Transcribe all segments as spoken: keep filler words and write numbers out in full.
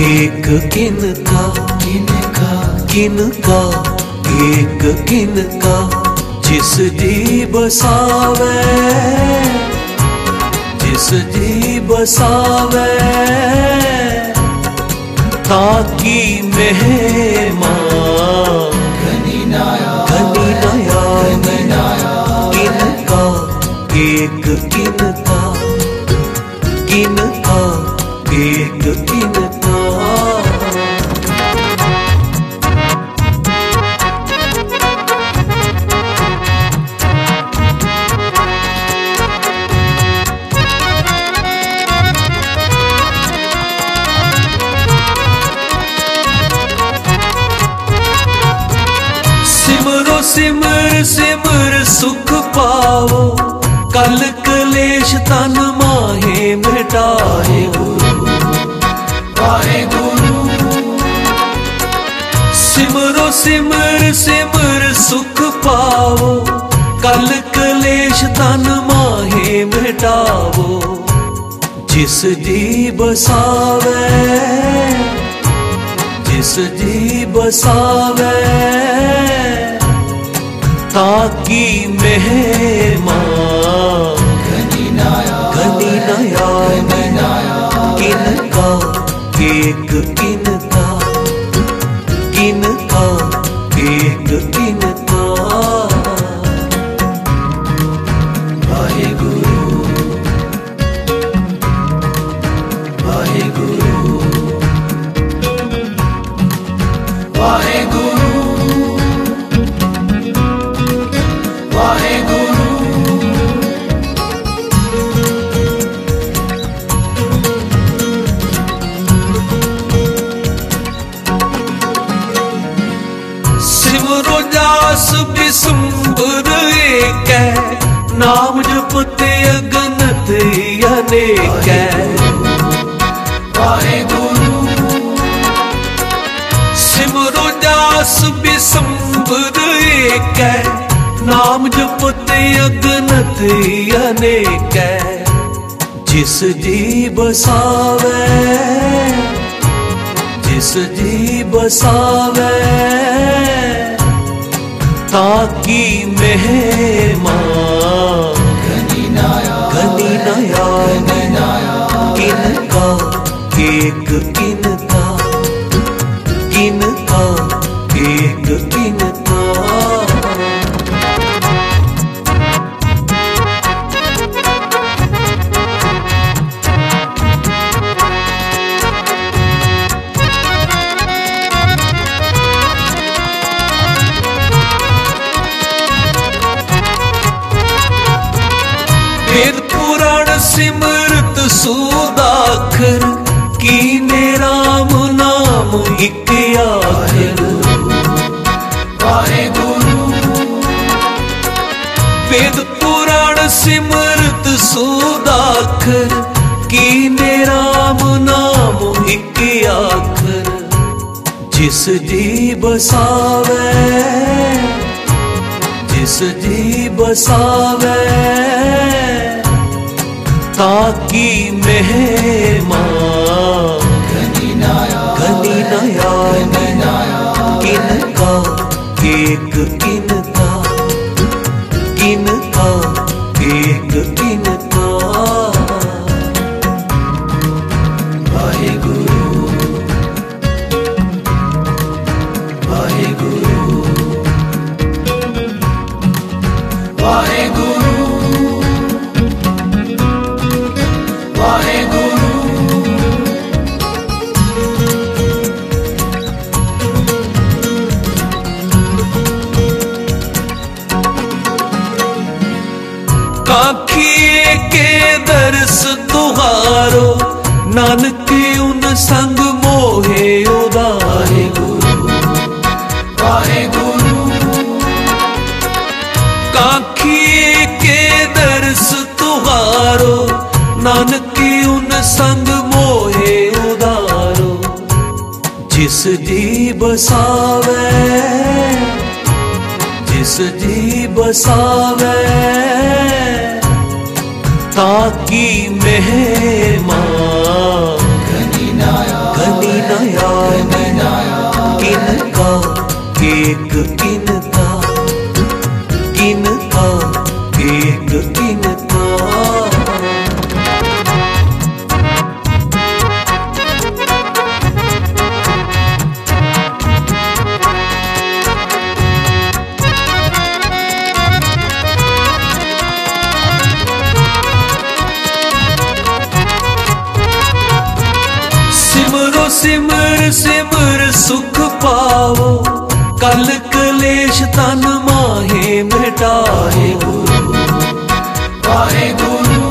एक किनका किनका किनका एक किनका जिस जी बसावे जिस जी बसावे ताकि मेहमान घनी नाया घनी नया घनी नाया किनका एक किनका किनका एक किनका सिमरो सिमर सिमर सुख पावो कल कलेश तन माहे मिटाए वाहे गुरु सिमरो सिमर सिमर सुख पावो कल कलेश तन माहे मिटावो जिस जी बसावे जिस जी बसावे ताकि मेहमान घनी नाया घनी नया घनी नाया किनका एक किनका किनका एक किनका वाहे गुरु वाहे गुरु वाहे गुरु वाहे गुरु सिमरो जास बिसुंबर एक है नाम जपते अगनत अनेक है वाहे गुरु सिमरो जास बिसुंबर एक है नाम जपते अगनत अनेक है जिस जी बसावे जिस जी बसावे ताकि मेहमान घनी नाया घनी नया घनी नाया किनका एक किनका किनका एक किनका वेद पुराण सिमरत सुदाखर कीने राम नाम एक आखर वाहे गुरु वेद पुराण सिमरत सुदाखर कीने राम नाम एक आखर जिस जी बसावे जिस जी बसावे ताकि मेहमान घनी नाया घनी नया घनी नाया किनका एक किनका किनका एक किनका वाहे गुरु वाहे गुरु वाहे गुरु वाहे गुरु काखिए के दर्श तुहारो नानक उन संग मोहे उदारे वाहे गुरु काखिए के दर्श तुहारो नानक उन संग मोहे उदारो जिस जी बसावे जिस जी बसावे ताकि मेहमान घनी नाया घनी नया किनका एक किनका किनका एक किनका। सिमरो सिमर सिमर सुख पावो, कल कलेश तन माहे मिटाए गुरु वाहे गुरु।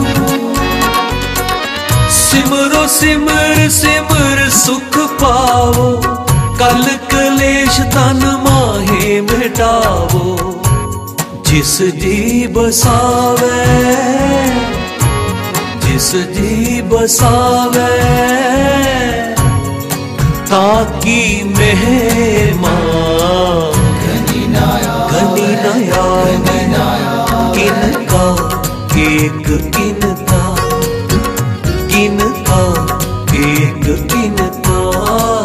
सिमरो सिमर सिमर सुख पावो, कल कलेश तन माहे मिटावो। जिस जी बसावे जिस जी बसावे, ताकी मेहमा घनी नाया घनी नया किनका एक किनका किनका एक किनका।